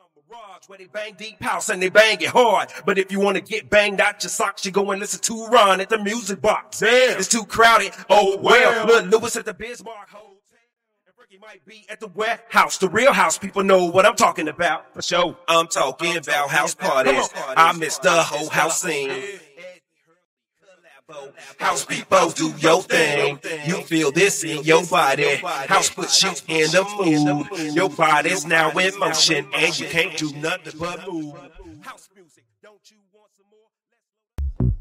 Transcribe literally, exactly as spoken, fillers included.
Mirage, where they bang deep house and they bang it hard. But if you want to get banged out your socks, you go and listen to Ron at the music box. Damn, it's too crowded. Oh well, Lil Lewis at the Bismarck Hotel. And Ricky might be at the warehouse. The real house people know what I'm talking about. For sure, I'm talking about house parties. I miss the whole house scene. House people, do your thing. You feel this in your body. House puts you in the mood. Your body's now in motion, and you can't do nothing but move. House music, don't you want some more?